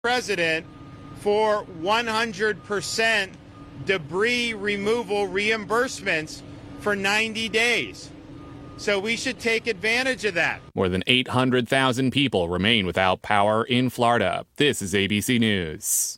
President for 100% debris removal reimbursements for 90 days. So we should take advantage of that. More than 800,000 people remain without power in Florida. This is ABC News.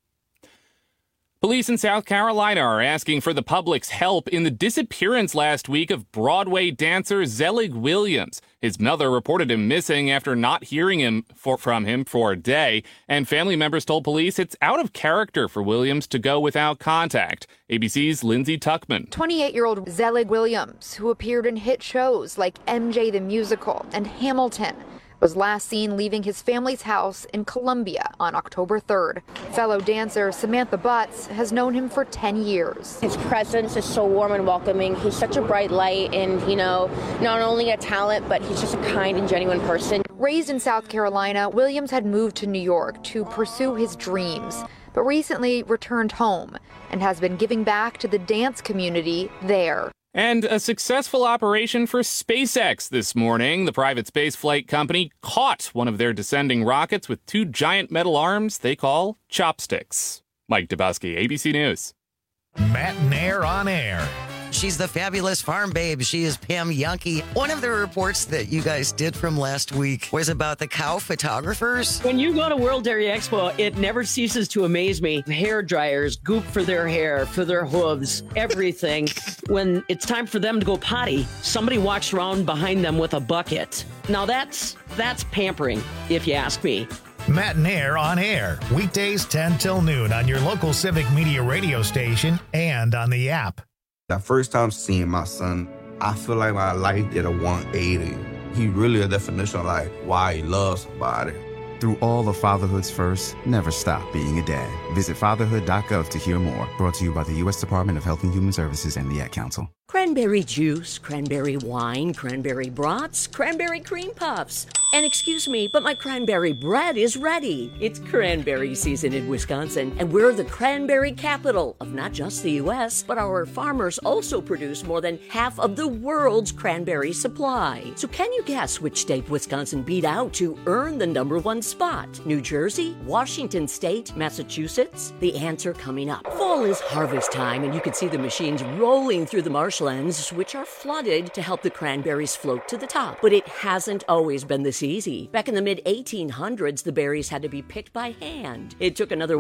Police in South Carolina are asking for the public's help in the disappearance last week of Broadway dancer Zelig Williams. His mother reported him missing after not hearing from him for a day, and family members told police it's out of character for Williams to go without contact. ABC's Lindsay Tuckman. 28-year-old Zelig Williams, who appeared in hit shows like MJ the Musical and Hamilton, was last seen leaving his family's house in Columbia on October 3rd. Fellow dancer Samantha Butts has known him for 10 years. His presence is so warm and welcoming. He's such a bright light and, not only a talent, but he's just a kind and genuine person. Raised in South Carolina, Williams had moved to New York to pursue his dreams, but recently returned home and has been giving back to the dance community there. And a successful operation for SpaceX this morning. The private space flight company caught one of their descending rockets with two giant metal arms they call chopsticks. Mike Dubusky, ABC News. Matt Nair on air. She's the fabulous farm babe. She is Pam Yankee. One of the reports that you guys did from last week was about the cow photographers. When you go to World Dairy Expo, it never ceases to amaze me. Hair dryers, goop for their hair, for their hooves, everything. When it's time for them to go potty, somebody walks around behind them with a bucket. Now that's pampering, if you ask me. Matt Nair on air, weekdays 10 till noon on your local Civic Media radio station and on the app. The first time seeing my son, I feel like my life did a 180. He really a definition of like why he loves somebody. Through all of fatherhood's first, never stop being a dad. Visit fatherhood.gov to hear more. Brought to you by the U.S. Department of Health and Human Services and the Ad Council. Cranberry juice, cranberry wine, cranberry brats, cranberry cream puffs. And excuse me, but my cranberry bread is ready. It's cranberry season in Wisconsin, and we're the cranberry capital of not just the U.S., but our farmers also produce more than half of the world's cranberry supply. So can you guess which state Wisconsin beat out to earn the #1 spot? New Jersey, Washington State, Massachusetts? The answer coming up. Fall is harvest time, and you can see the machines rolling through the marshlands, which are flooded to help the cranberries float to the top. But it hasn't always been this easy. Back in the mid-1800s, the berries had to be picked by hand. It took another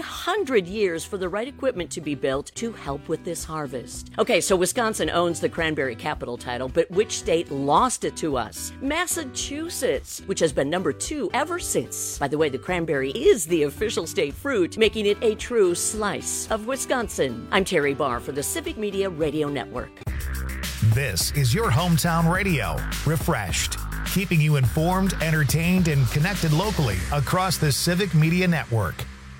100 years for the right equipment to be built to help with this harvest. Okay, so Wisconsin owns the cranberry capital title, but which state lost it to us? Massachusetts, which has been #2 ever since. By the way, the cranberry is the official state fruit, making it a true slice of Wisconsin. I'm Terry Barr for the Civic Media Radio Network. This is your hometown radio, refreshed, keeping you informed, entertained, and connected locally across the Civic Media Network.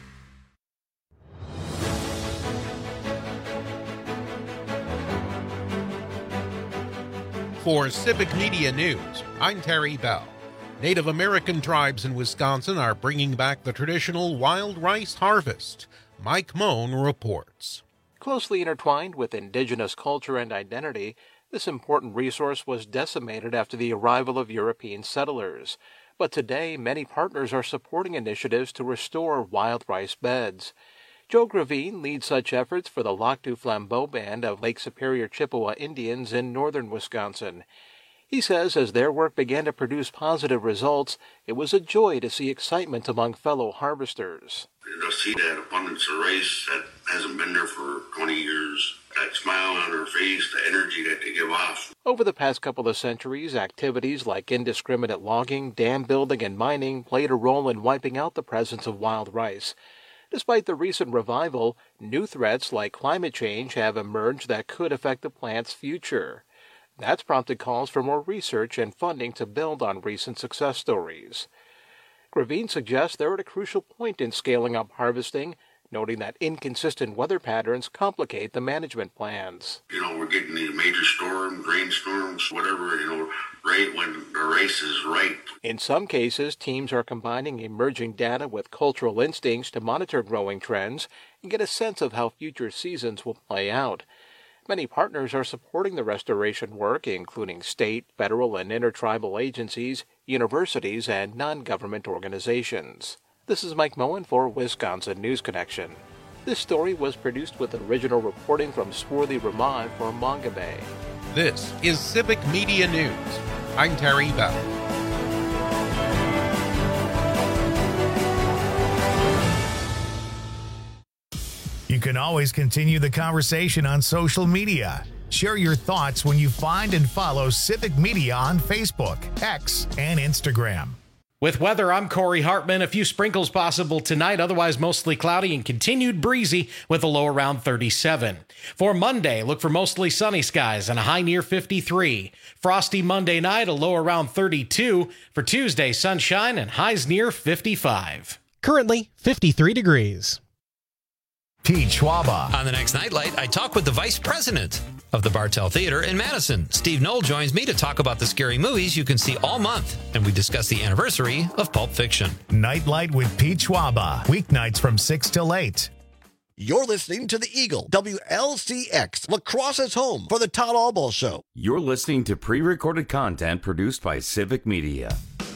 For Civic Media News, I'm Terry Bell. Native American tribes in Wisconsin are bringing back the traditional wild rice harvest. Mike Moan reports. Closely intertwined with indigenous culture and identity, this important resource was decimated after the arrival of European settlers. But today, many partners are supporting initiatives to restore wild rice beds. Joe Gravine leads such efforts for the Lac du Flambeau Band of Lake Superior Chippewa Indians in northern Wisconsin. He says as their work began to produce positive results, it was a joy to see excitement among fellow harvesters. To see that abundance of rice that hasn't been there for 20 years, that smile on their face, the energy that they give off. Over the past couple of centuries, activities like indiscriminate logging, dam building, and mining played a role in wiping out the presence of wild rice. Despite the recent revival, new threats like climate change have emerged that could affect the plant's future. That's prompted calls for more research and funding to build on recent success stories. Gravine suggests they're at a crucial point in scaling up harvesting, noting that inconsistent weather patterns complicate the management plans. We're getting these major storms, rainstorms, whatever, right when the rice is ripe. In some cases, teams are combining emerging data with cultural instincts to monitor growing trends and get a sense of how future seasons will play out. Many partners are supporting the restoration work, including state, federal, and intertribal agencies, universities, and non-government organizations. This is Mike Moen for Wisconsin News Connection. This story was produced with original reporting from Swarthy Ramon for Mongabay. This is Civic Media News. I'm Terry Bell. You can always continue the conversation on social media. Share your thoughts when you find and follow Civic Media on Facebook, X, and Instagram. With weather, I'm Corey Hartman. A few sprinkles possible tonight, otherwise mostly cloudy and continued breezy with a low around 37. For Monday, look for mostly sunny skies and a high near 53. Frosty Monday night, a low around 32. For Tuesday, sunshine and highs near 55. Currently, 53 degrees. Pete Schwaba. On the next Nightlight, I talk with the vice president of the Bartell Theater in Madison. Steve Knoll joins me to talk about the scary movies you can see all month, and we discuss the anniversary of Pulp Fiction. Nightlight with Pete Schwaba. Weeknights from 6 till 8. You're listening to The Eagle, WLCX, Lacrosse's home for the Todd Albaugh Show. You're listening to pre-recorded content produced by Civic Media.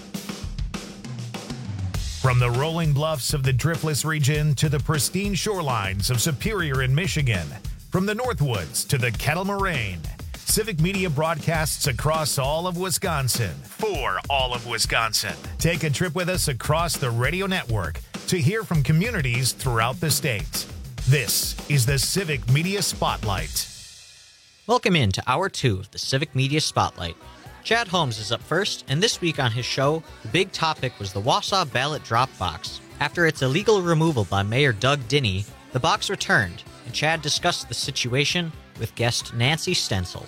From the rolling bluffs of the Driftless region to the pristine shorelines of Superior in Michigan, from the Northwoods to the Kettle Moraine, Civic Media broadcasts across all of Wisconsin for all of Wisconsin. Take a trip with us across the radio network to hear from communities throughout the state. This is the Civic Media Spotlight. Welcome in to Hour 2 of the Civic Media Spotlight. Chad Holmes is up first, and this week on his show, the big topic was the Wausau ballot drop box. After its illegal removal by Mayor Doug Dinney, the box returned, and Chad discussed the situation with guest Nancy Stencil.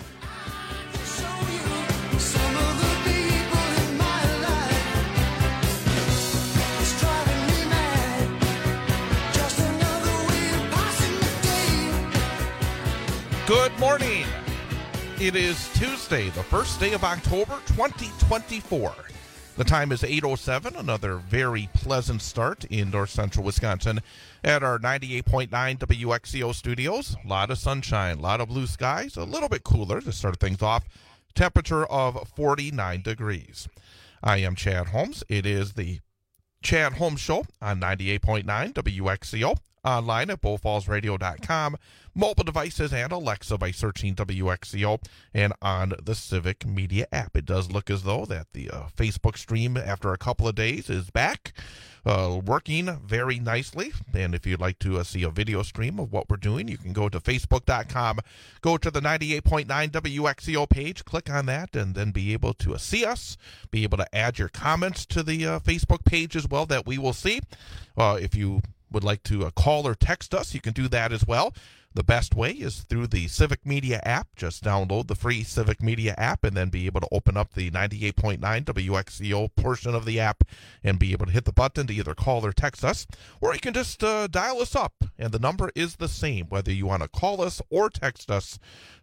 Good morning. It is Tuesday, the first day of October, 2024. The time is 8:07, another very pleasant start in north central Wisconsin at our 98.9 WXCO studios. A lot of sunshine, a lot of blue skies, a little bit cooler to start things off. Temperature of 49 degrees. I am Chad Holmes. It is the Chad Holmes Show on 98.9 WXCO. Online at BowFallsRadio.com, mobile devices, and Alexa by searching WXCO, and on the Civic Media app. It does look as though that the Facebook stream after a couple of days is back, working very nicely. And if you'd like to see a video stream of what we're doing, you can go to Facebook.com, go to the 98.9 WXCO page, click on that, and then be able to see us, be able to add your comments to the Facebook page as well that we will see. If you would like to call or text us, you can do that as well. The best way is through the Civic Media app. Just download the free Civic Media app and then be able to open up the 98.9 WXCO portion of the app and be able to hit the button to either call or text us, or you can just dial us up, and the number is the same whether you want to call us or text us,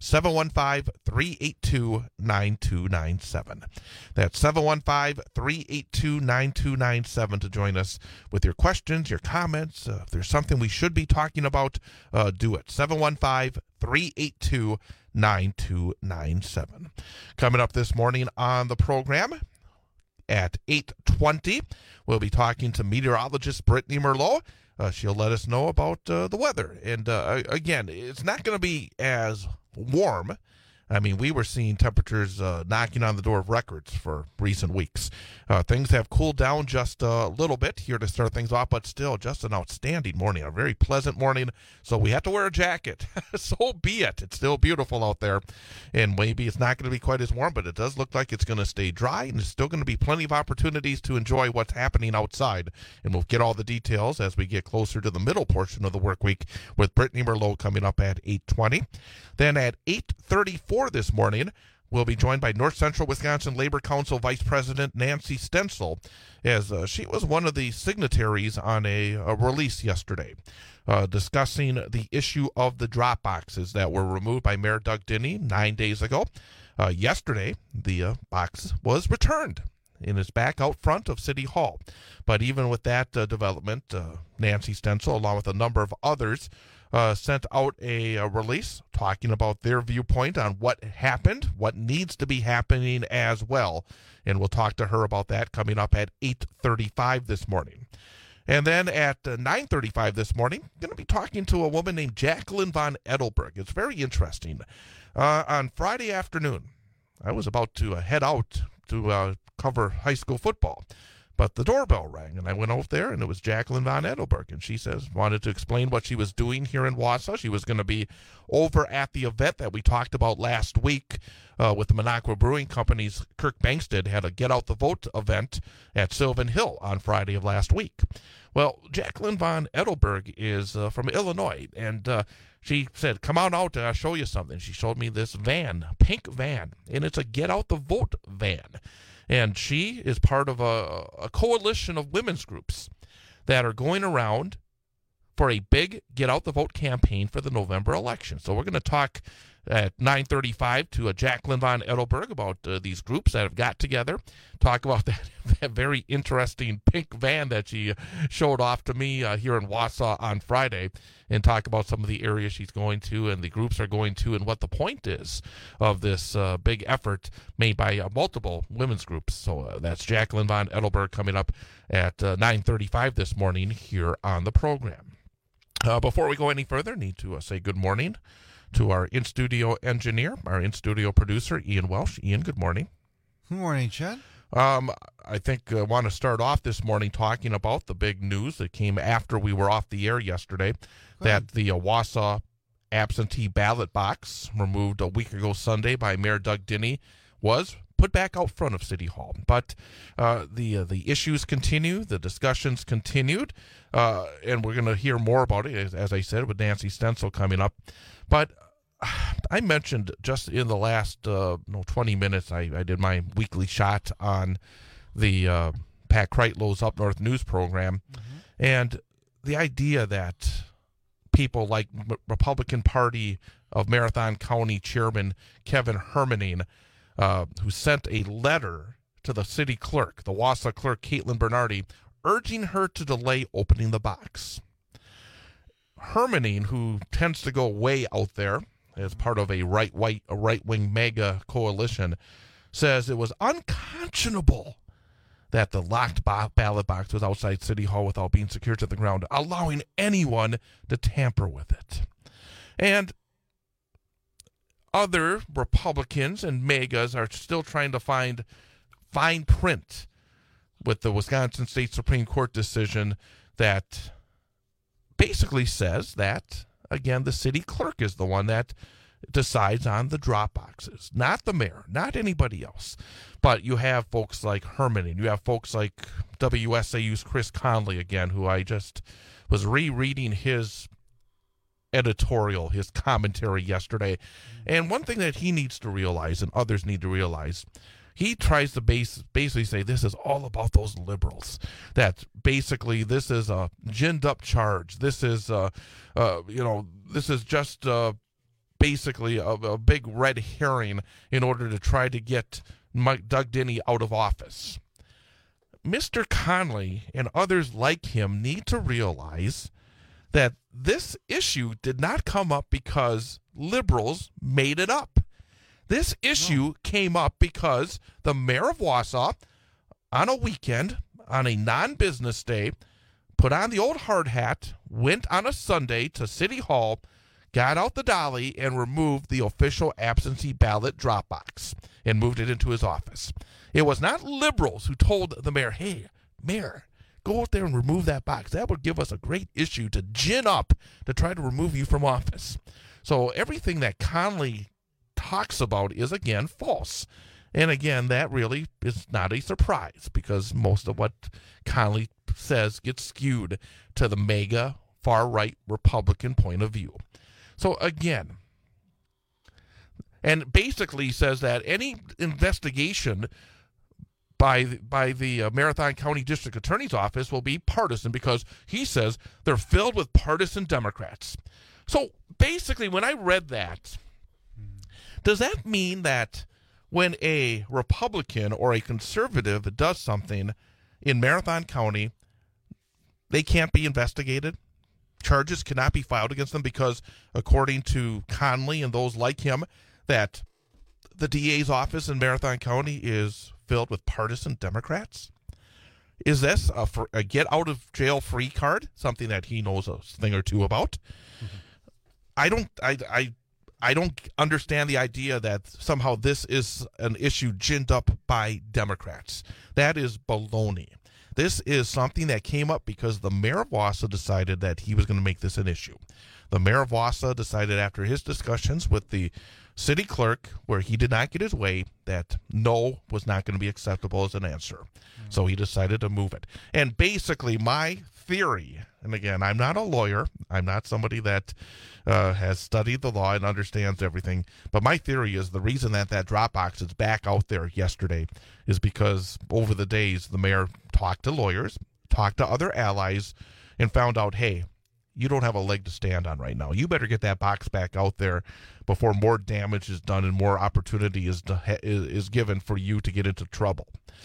715-382-9297. That's 715-382-9297 to join us with your questions, your comments. If there's something we should be talking about, do it. 715-382-9297. Coming up this morning on the program at 8:20, we'll be talking to meteorologist Brittany Merlot. She'll let us know about the weather. And again, it's not going to be as warm. I mean, we were seeing temperatures knocking on the door of records for recent weeks. Things have cooled down just a little bit here to start things off, but still just an outstanding morning, a very pleasant morning. So we have to wear a jacket. So be it. It's still beautiful out there. And maybe it's not going to be quite as warm, but it does look like it's going to stay dry, and there's still going to be plenty of opportunities to enjoy what's happening outside. And we'll get all the details as we get closer to the middle portion of the work week with Brittany Merlot coming up at 8:20. Then at 8:34 this morning, we'll be joined by North Central Wisconsin Labor Council Vice President Nancy Stencil, as she was one of the signatories on a release yesterday discussing the issue of the drop boxes that were removed by Mayor Doug Dinney 9 days ago. Yesterday, the box was returned. and is back out front of City Hall. But even with that development, Nancy Stencil, along with a number of others, sent out a release talking about their viewpoint on what happened, what needs to be happening as well. And we'll talk to her about that coming up at 8:35 this morning. And then at 9:35 this morning, going to be talking to a woman named Jacqueline Von Edelberg. It's very interesting. On Friday afternoon, I was about to head out to cover high school football, but the doorbell rang, and I went over there, and it was Jacqueline Von Edelberg, and she wanted to explain what she was doing here in Wausau. She was going to be over at the event that we talked about last week with the Minocqua Brewing Company's Kirk Bangstead had a Get Out the Vote event at Sylvan Hill on Friday of last week. Well, Jacqueline Von Edelberg is from Illinois, and she said, come on out, I'll show you something. She showed me this van, pink van, and it's a Get Out the Vote van. And she is part of a coalition of women's groups that are going around for a big Get Out the Vote campaign for the November election. So we're going to talk at 9:35 to Jacqueline Von Edelberg about these groups that have got together, talk about that very interesting pink van that she showed off to me here in Wausau on Friday, and talk about some of the areas she's going to and the groups are going to and what the point is of this big effort made by multiple women's groups. So that's Jacqueline Von Edelberg coming up at 9:35 this morning here on the program. Before we go any further, need to say good morning to our in-studio engineer, our in-studio producer, Ian Welsh. Ian, good morning. Good morning, Chad. I think I want to start off this morning talking about the big news that came after we were off the air yesterday, that the Wausau absentee ballot box, removed a week ago Sunday by Mayor Doug Dinny, was put back out front of City Hall. But the issues continue, the discussions continued, and we're going to hear more about it, as I said, with Nancy Stencil coming up. But I mentioned just in the last 20 minutes, I did my weekly shot on the Pat Kreitlow's Up North News program, and the idea that people like Republican Party of Marathon County Chairman Kevin Hermaning, who sent a letter to the city clerk, the Wausau clerk, Caitlin Bernardi, urging her to delay opening the box. Hermaning, who tends to go way out there as part of a right-wing MAGA coalition, says it was unconscionable that the locked ballot box was outside City Hall without being secured to the ground, allowing anyone to tamper with it. And other Republicans and MAGAs are still trying to find fine print with the Wisconsin State Supreme Court decision that basically says that, again, the city clerk is the one that decides on the drop boxes, not the mayor, not anybody else. But you have folks like Hermaning, you have folks like WSAU's Chris Conley, again, who I just was rereading his editorial, his commentary yesterday. And one thing that he needs to realize, and others need to realize, he tries to basically say this is all about those liberals, that basically this is a ginned up charge. This is, this is just basically a big red herring in order to try to get Doug Dinny out of office. Mr. Conley and others like him need to realize that this issue did not come up because liberals made it up. This issue came up because the mayor of Wausau, on a weekend, on a non-business day, put on the old hard hat, went on a Sunday to City Hall, got out the dolly, and removed the official absentee ballot drop box and moved it into his office. It was not liberals who told the mayor, hey, mayor, go out there and remove that box. That would give us a great issue to gin up to try to remove you from office. So everything that Conley talks about is, again, false. And again, that really is not a surprise because most of what Conley says gets skewed to the MAGA far-right Republican point of view. So again, and basically says that any investigation by the Marathon County District Attorney's Office will be partisan because he says they're filled with partisan Democrats. So basically, when I read that, does that mean that when a Republican or a conservative does something in Marathon County, they can't be investigated? Charges cannot be filed against them because, according to Conley and those like him, that the DA's office in Marathon County is filled with partisan Democrats? Is this a get-out-of-jail-free card, something that he knows a thing or two about? Mm-hmm. I don't understand the idea that somehow this is an issue ginned up by Democrats. That is baloney. This is something that came up because the mayor of Wausau decided that he was going to make this an issue. The mayor of Wausau decided after his discussions with the city clerk, where he did not get his way, that no was not going to be acceptable as an answer. Mm-hmm. So he decided to move it. And basically my theory, and again, I'm not a lawyer. I'm not somebody that has studied the law and understands everything. But my theory is the reason that drop box is back out there yesterday is because over the days, the mayor talked to lawyers, talked to other allies, and found out, hey, you don't have a leg to stand on right now. You better get that box back out there before more damage is done and more opportunity is given for you to get into trouble.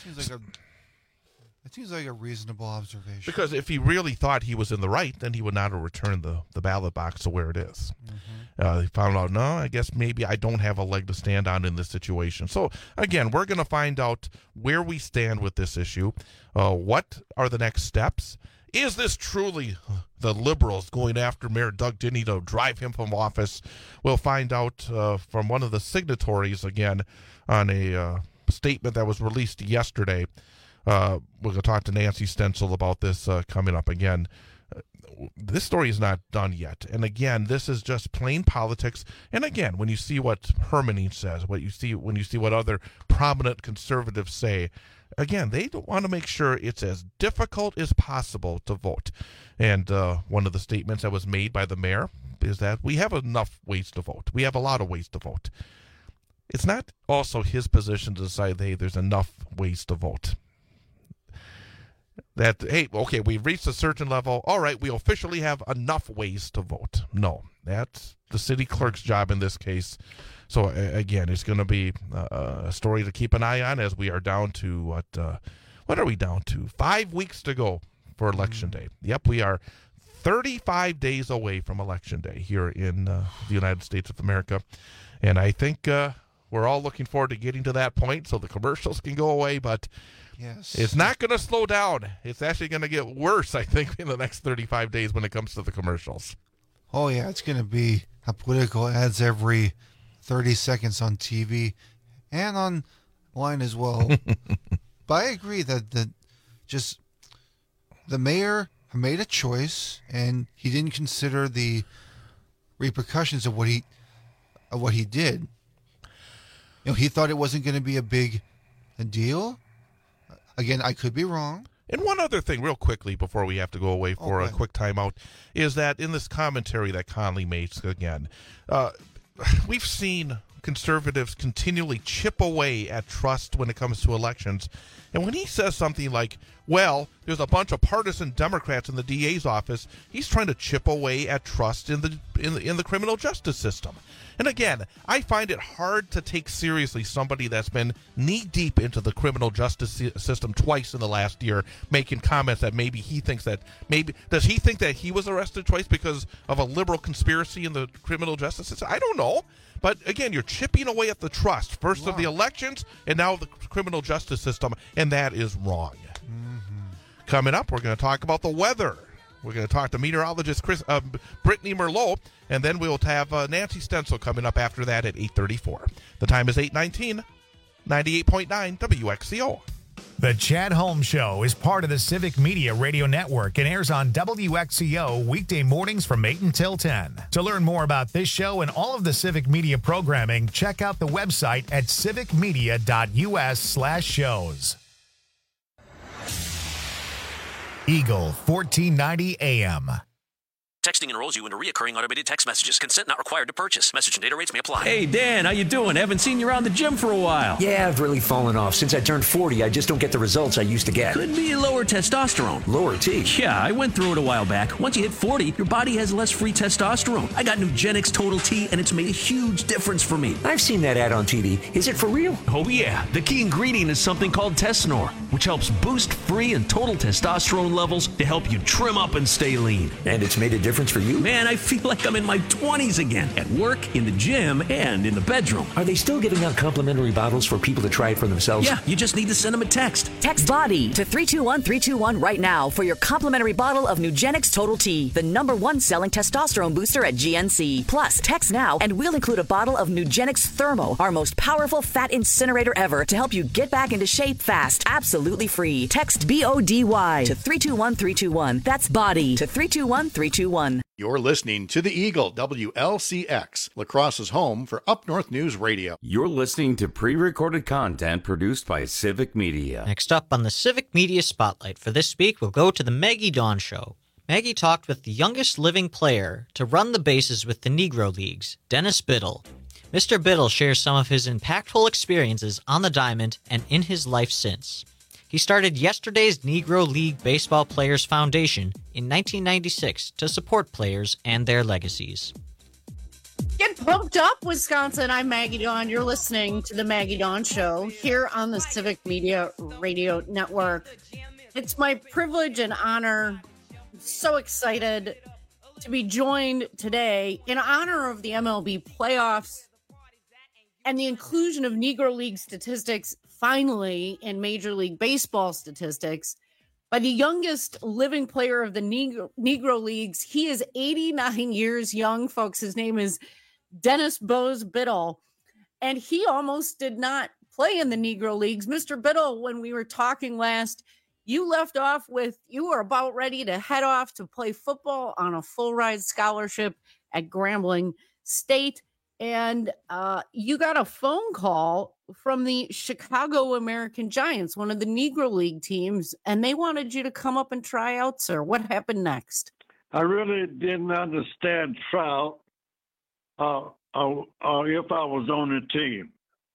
It seems like a reasonable observation. Because if he really thought he was in the right, then he would not have returned the ballot box to where it is. Mm-hmm. He found out, no, I guess maybe I don't have a leg to stand on in this situation. So, again, we're going to find out where we stand with this issue. What are the next steps? Is this truly the Liberals going after Mayor Doug Dinney to drive him from office? We'll find out from one of the signatories, again, on a statement that was released yesterday. We're going to talk to Nancy Stencil about this coming up again. This story is not done yet. And again, this is just plain politics. And again, when you see what Hermanning says, when you see what other prominent conservatives say, again, they want to make sure it's as difficult as possible to vote. And one of the statements that was made by the mayor is that we have enough ways to vote. We have a lot of ways to vote. It's not also his position to decide, hey, there's enough ways to vote. That, hey, okay, we've reached a certain level. All right, we officially have enough ways to vote. No, that's the city clerk's job in this case. So, again, it's going to be a story to keep an eye on as we are down to, what are we down to? 5 weeks to go for Election Day. Yep, we are 35 days away from Election Day here in the United States of America. And I think we're all looking forward to getting to that point so the commercials can go away, but yes, it's not going to slow down. It's actually going to get worse, I think, in the next 35 days when it comes to the commercials. Oh, yeah, it's going to be political ads every 30 seconds on TV and online as well. But I agree that just the mayor made a choice and he didn't consider the repercussions of what he did. You know, he thought it wasn't going to be a big deal. Again, I could be wrong. And one other thing, real quickly, before we have to go away for a quick timeout, is that in this commentary that Conley makes, again, we've seen conservatives continually chip away at trust when it comes to elections. And when he says something like, well, there's a bunch of partisan Democrats in the DA's office, he's trying to chip away at trust in the criminal justice system. And again, I find it hard to take seriously somebody that's been knee-deep into the criminal justice system twice in the last year, making comments that maybe he thinks that does he think that he was arrested twice because of a liberal conspiracy in the criminal justice system? I don't know. But again, you're chipping away at the trust, first of the elections and now the criminal justice system, and that is wrong. Mm-hmm. Coming up, we're going to talk about the weather. We're going to talk to meteorologist Brittany Merlot, and then we'll have Nancy Stencil coming up after that at 8:34. The time is 8:19, 98.9 WXCO. The Chad Holmes Show is part of the Civic Media Radio Network and airs on WXCO weekday mornings from 8 until 10. To learn more about this show and all of the Civic Media programming, check out the website at civicmedia.us/shows. Eagle 1490 AM. Texting enrolls you into recurring automated text messages. Consent not required to purchase. Message and data rates may apply. Hey, Dan, how you doing? Haven't seen you around the gym for a while. Yeah, I've really fallen off. Since I turned 40, I just don't get the results I used to get. Could be lower testosterone. Lower T? Yeah, I went through it a while back. Once you hit 40, your body has less free testosterone. I got Nugenix Total T, and it's made a huge difference for me. I've seen that ad on TV. Is it for real? Oh, yeah. The key ingredient is something called Tesnor, which helps boost free and total testosterone levels to help you trim up and stay lean. And it's made a difference for you? Man, I feel like I'm in my 20s again. At work, in the gym, and in the bedroom. Are they still giving out complimentary bottles for people to try it for themselves? Yeah, you just need to send them a text. Text BODY to 321-321 right now for your complimentary bottle of Nugenix Total T, the #1 selling testosterone booster at GNC. Plus, text now and we'll include a bottle of Nugenix Thermo, our most powerful fat incinerator ever, to help you get back into shape fast, absolutely free. Text BODY to 321-321. That's BODY to 321-321. You're listening to The Eagle, WLCX, La Crosse's home for Up North News Radio. You're listening to pre-recorded content produced by Civic Media. Next up on the Civic Media Spotlight for this week, we'll go to the Maggie Dawn Show. Maggie talked with the youngest living player to run the bases with the Negro Leagues, Dennis Biddle. Mr. Biddle shares some of his impactful experiences on the diamond and in his life since. He started yesterday's Negro League Baseball Players Foundation in 1996 to support players and their legacies. Get pumped up, Wisconsin. I'm Maggie Dawn. You're listening to the Maggie Dawn Show here on the Civic Media Radio Network. It's my privilege and honor, so excited to be joined today in honor of the MLB playoffs and the inclusion of Negro League statistics finally in Major League Baseball statistics by the youngest living player of the Negro Leagues. He is 89 years young, folks. His name is Dennis Bose Biddle, and he almost did not play in the Negro Leagues. Mr. Biddle, when we were talking last, you left off with you were about ready to head off to play football on a full ride scholarship at Grambling State. And you got a phone call from the Chicago American Giants, one of the Negro League teams, and they wanted you to come up and try out, sir. What happened next? I really didn't understand trial or if I was on the team.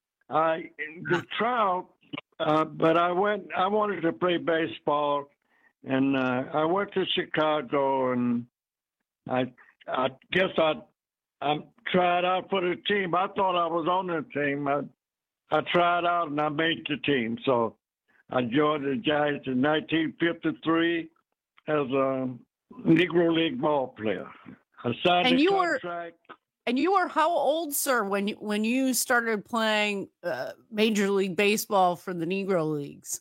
The trial, but I wanted to play baseball, and I went to Chicago, and I guess I tried out for the team. I thought I was on the team. I tried out and I made the team. So I joined the Giants in 1953 as a Negro League ball player. I signed a contract. And you were how old, sir, when you started playing Major League Baseball for the Negro Leagues?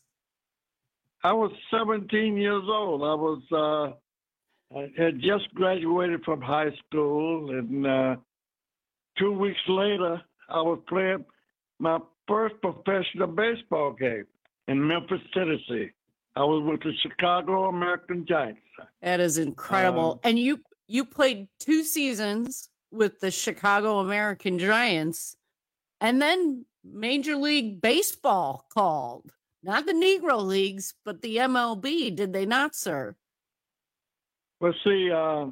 I was 17 years old. I had just graduated from high school, and 2 weeks later, I was playing my first professional baseball game in Memphis, Tennessee. I was with the Chicago American Giants. That is incredible. And you played 2 seasons with the Chicago American Giants, and then Major League Baseball called. Not the Negro Leagues, but the MLB, did they not, sir? Well, see,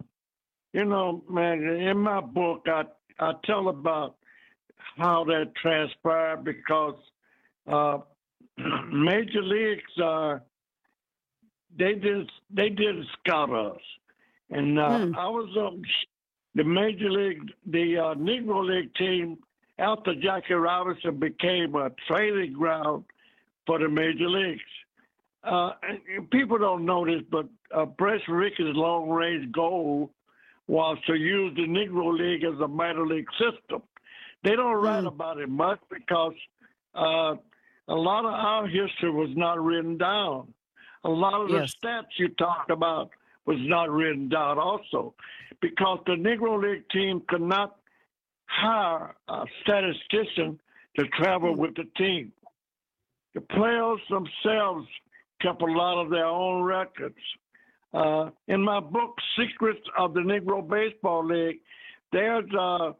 man, in my book, I tell about how that transpired because Major Leagues, they did scout us. And I was on the Major League, the Negro League team after Jackie Robinson became a training ground for the Major Leagues. And people don't know this, but Brett Rick's long-range goal was to use the Negro League as a minor league system. They don't write about it much because a lot of our history was not written down. A lot of the stats you talked about was not written down also because the Negro League team could not hire a statistician to travel with the team. The players themselves kept a lot of their own records. In my book, Secrets of the Negro Baseball League, there's a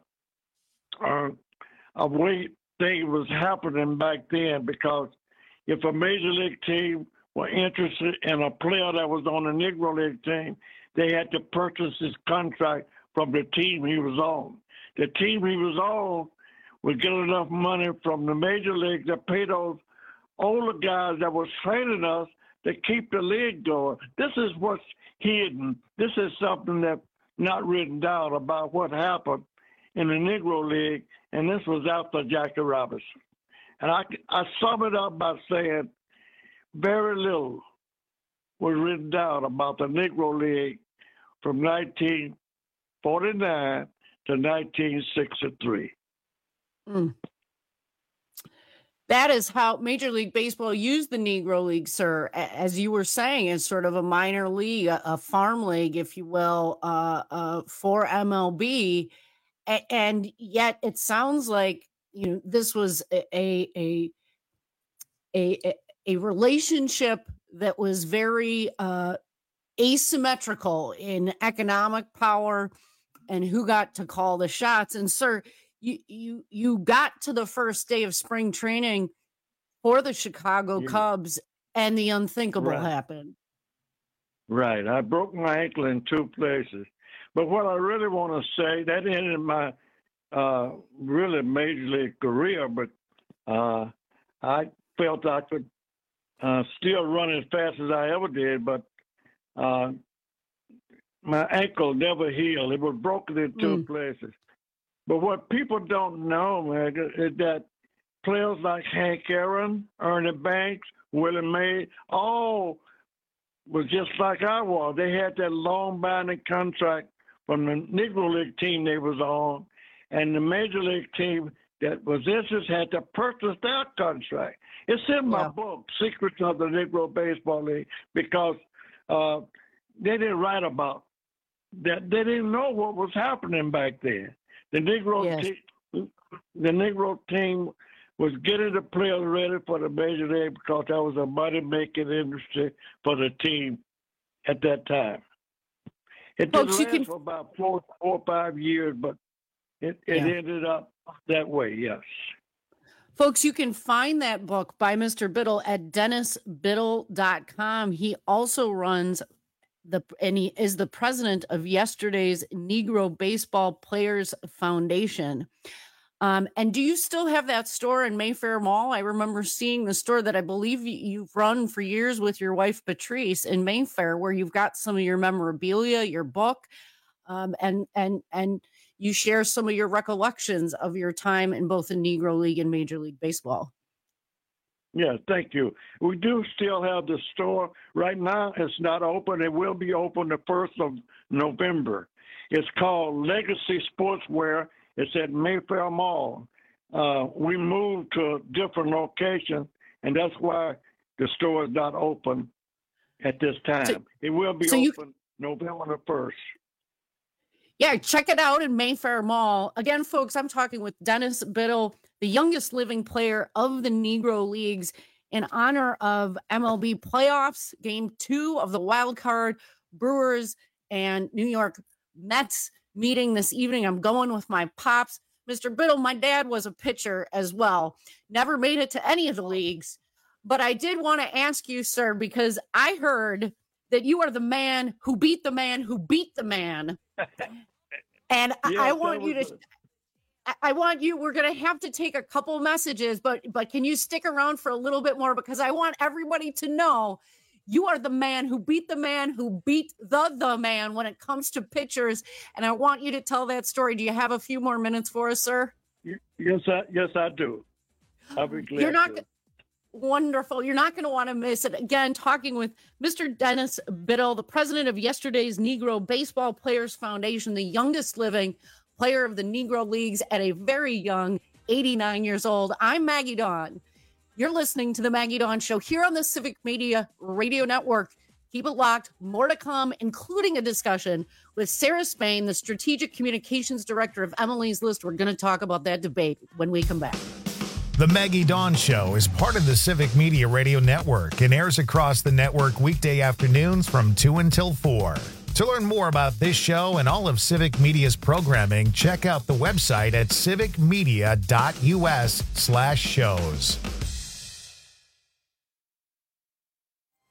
way thing was happening back then because if a major league team were interested in a player that was on the Negro League team, they had to purchase his contract from the team he was on. The team he was on would get enough money from the major leagues to pay those older guys that was training us to keep the league going. This is what's hidden. This is something that's not written down about what happened in the Negro League, and this was after Jackie Robinson. And I sum it up by saying very little was written down about the Negro League from 1949 to 1963. That is how Major League Baseball used the Negro League, sir, as you were saying, as sort of a minor league, a farm league, if you will, for MLB. And yet it sounds like, this was a relationship that was very asymmetrical in economic power and who got to call the shots. And sir, you got to the first day of spring training for the Chicago Cubs, and the unthinkable happened. Right. I broke my ankle in 2 places. But what I really want to say, that ended my really major league career, but I felt I could still run as fast as I ever did, but my ankle never healed. It was broken in 2 places. But what people don't know, man, is that players like Hank Aaron, Ernie Banks, Willie Mays, all was just like I was. They had that long binding contract from the Negro League team they was on, and the Major League team that was interested had to purchase their contract. It's in my book, Secrets of the Negro Baseball League, because they didn't write about that. They didn't know what was happening back then. The Negro team was getting the players ready for the Major League because that was a money-making industry for the team at that time. It didn't last for about 4 or 5 years, but it ended up that way, yes. Folks, you can find that book by Mr. Biddle at DennisBiddle.com. He also runs and he is the president of yesterday's Negro Baseball Players Foundation. And do you still have that store in Mayfair Mall? I remember seeing the store that I believe you've run for years with your wife, Patrice, in Mayfair, where you've got some of your memorabilia, your book, and you share some of your recollections of your time in both the Negro League and Major League Baseball. Yeah, thank you. We do still have the store. Right now, it's not open. It will be open the 1st of November. It's called Legacy Sportswear. It's at Mayfair Mall. We moved to a different location, and that's why the store is not open at this time. It will be open November the 1st. Yeah, check it out in Mayfair Mall. Again, folks, I'm talking with Dennis Biddle, the youngest living player of the Negro Leagues, in honor of MLB playoffs, Game 2 of the wild card, Brewers and New York Mets meeting this evening. I'm going with my pops. Mr. Biddle, my dad was a pitcher as well. Never made it to any of the leagues. But I did want to ask you, sir, because I heard that you are the man who beat the man who beat the man. And I want you to... we're going to have to take a couple messages, but can you stick around for a little bit more? Because I want everybody to know you are the man who beat the man who beat the man when it comes to pitchers. And I want you to tell that story. Do you have a few more minutes for us, sir? Yes, I do. I'll be glad Wonderful. You're not going to want to miss it. Again, talking with Mr. Dennis Biddle, the president of yesterday's Negro Baseball Players Foundation, the youngest living player of the Negro Leagues at a very young 89 years old. I'm Maggie Dawn. You're listening to the Maggie Dawn Show here on the Civic Media Radio Network. Keep it locked. More to come, including a discussion with Sarah Spain, the Strategic Communications Director of Emily's List. We're going to talk about that debate when we come back. The Maggie Dawn Show is part of the Civic Media Radio Network and airs across the network weekday afternoons from 2 until 4. To learn more about this show and all of Civic Media's programming, check out the website at civicmedia.us/shows.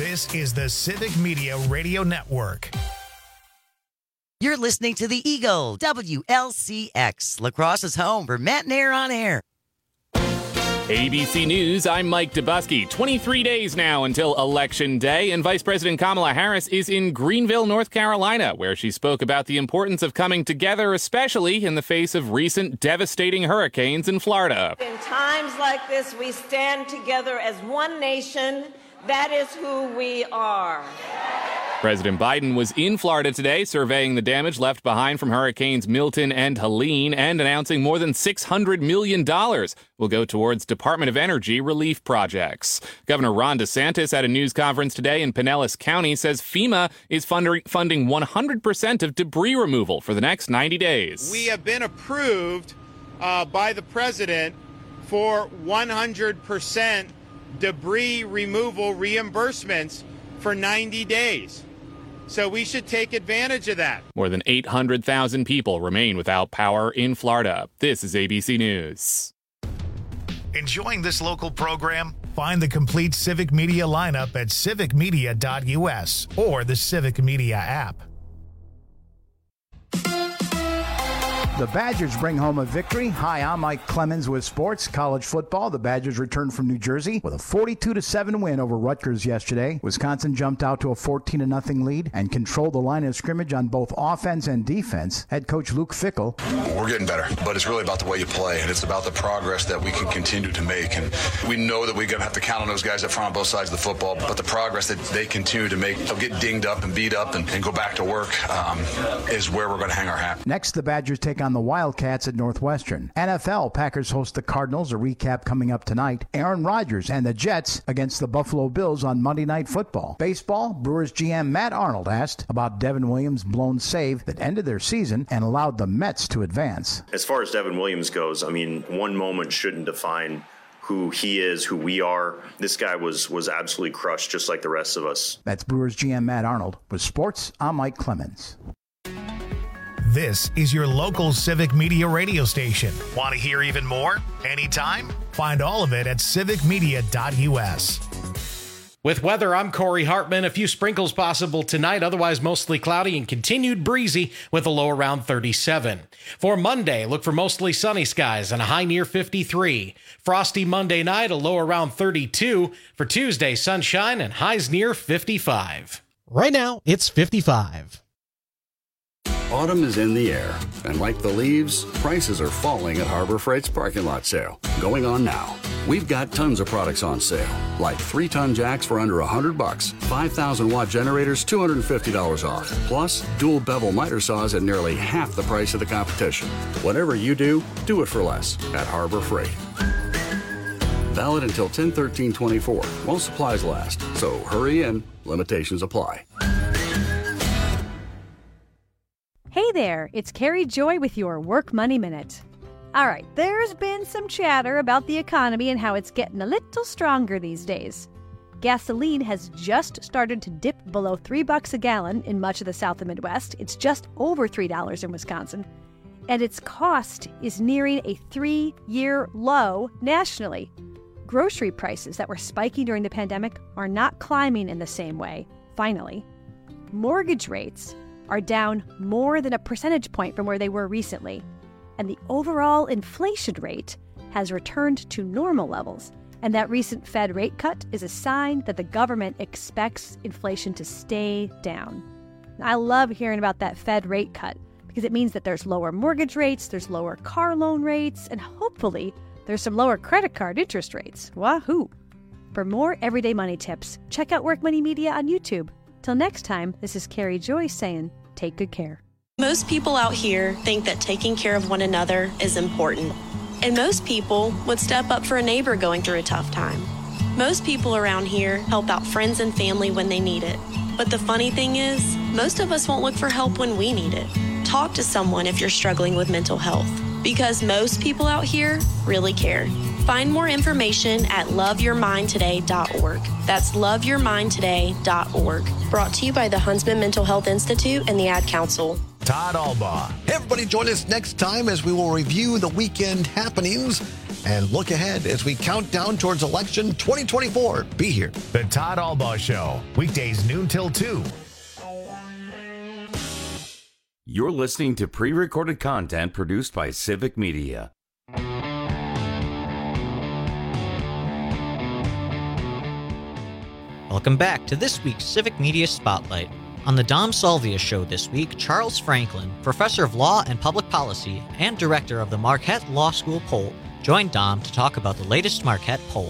This is the Civic Media Radio Network. You're listening to the Eagle, WLCX, La Crosse's home for Matt and Air on Air. ABC News, I'm Mike Dubusky. 23 days now until Election Day, and Vice President Kamala Harris is in Greenville, North Carolina, where she spoke about the importance of coming together, especially in the face of recent devastating hurricanes in Florida. In times like this, we stand together as one nation. That is who we are. President Biden was in Florida today surveying the damage left behind from Hurricanes Milton and Helene and announcing more than $600 million will go towards Department of Energy relief projects. Governor Ron DeSantis at a news conference today in Pinellas County says FEMA is funding 100% of debris removal for the next 90 days. We have been approved by the president for 100% debris removal reimbursements for 90 days. So we should take advantage of that. More than 800,000 people remain without power in Florida. This is ABC News. Enjoying this local program? Find the complete Civic Media lineup at civicmedia.us or the Civic Media app. The Badgers bring home a victory. Hi, I'm Mike Clemens with sports. College football, the Badgers returned from New Jersey with a 42-7 win over Rutgers yesterday. Wisconsin jumped out to a 14-0 lead and controlled the line of scrimmage on both offense and defense. Head coach Luke Fickell. We're getting better, but it's really about the way you play, and it's about the progress that we can continue to make. And we know that we're going to have to count on those guys up front on both sides of the football, but the progress that they continue to make, they'll get dinged up and beat up and go back to work, is where we're going to hang our hat. Next, the Badgers take on the Wildcats at Northwestern. NFL, Packers host the Cardinals, a recap coming up tonight. Aaron Rodgers and the Jets against the Buffalo Bills on Monday Night Football. Baseball, Brewers GM Matt Arnold asked about Devin Williams' blown save that ended their season and allowed the Mets to advance. As far as Devin Williams goes, I mean, one moment shouldn't define who he is, who we are. This guy was absolutely crushed, just like the rest of us. That's Brewers GM Matt Arnold. With sports, I'm Mike Clemens. This is your local Civic Media radio station. Want to hear even more? Anytime? Find all of it at civicmedia.us. With weather, I'm Corey Hartman. A few sprinkles possible tonight, otherwise mostly cloudy and continued breezy with a low around 37. For Monday, look for mostly sunny skies and a high near 53. Frosty Monday night, a low around 32. For Tuesday, sunshine and highs near 55. Right now, it's 55. Autumn is in the air, and like the leaves, prices are falling at Harbor Freight's parking lot sale, going on now. We've got tons of products on sale, like 3-ton jacks for under $100, 5,000-watt generators, $250 off, plus dual bevel miter saws at nearly half the price of the competition. Whatever you do it for less at Harbor Freight. Valid until 10/13/24 while supplies last, so hurry in. Limitations apply. Hey there, it's Carrie Joy with your Work Money Minute. All right, there's been some chatter about the economy and how it's getting a little stronger these days. Gasoline has just started to dip below $3 a gallon in much of the South and Midwest. It's just over $3 in Wisconsin. And its cost is nearing a 3-year low nationally. Grocery prices that were spiking during the pandemic are not climbing in the same way, finally. Mortgage rates are down more than a percentage point from where they were recently. And the overall inflation rate has returned to normal levels. And that recent Fed rate cut is a sign that the government expects inflation to stay down. I love hearing about that Fed rate cut because it means that there's lower mortgage rates, there's lower car loan rates, and hopefully there's some lower credit card interest rates. Wahoo! For more everyday money tips, check out Work Money Media on YouTube. Till next time, this is Carrie Joy saying, take good care. Most people out here think that taking care of one another is important. And most people would step up for a neighbor going through a tough time. Most people around here help out friends and family when they need it. But the funny thing is, most of us won't look for help when we need it. Talk to someone if you're struggling with mental health, because most people out here really care. Find more information at loveyourmindtoday.org. That's loveyourmindtoday.org. Brought to you by the Huntsman Mental Health Institute and the Ad Council. Todd Albaugh. Hey, everybody, join us next time as we will review the weekend happenings and look ahead as we count down towards election 2024. Be here. The Todd Albaugh Show, weekdays noon till 2. You're listening to pre-recorded content produced by Civic Media. Welcome back to this week's Civic Media Spotlight. On the Dom Salvia Show this week, Charles Franklin, professor of law and public policy and director of the Marquette Law School poll, joined Dom to talk about the latest Marquette poll.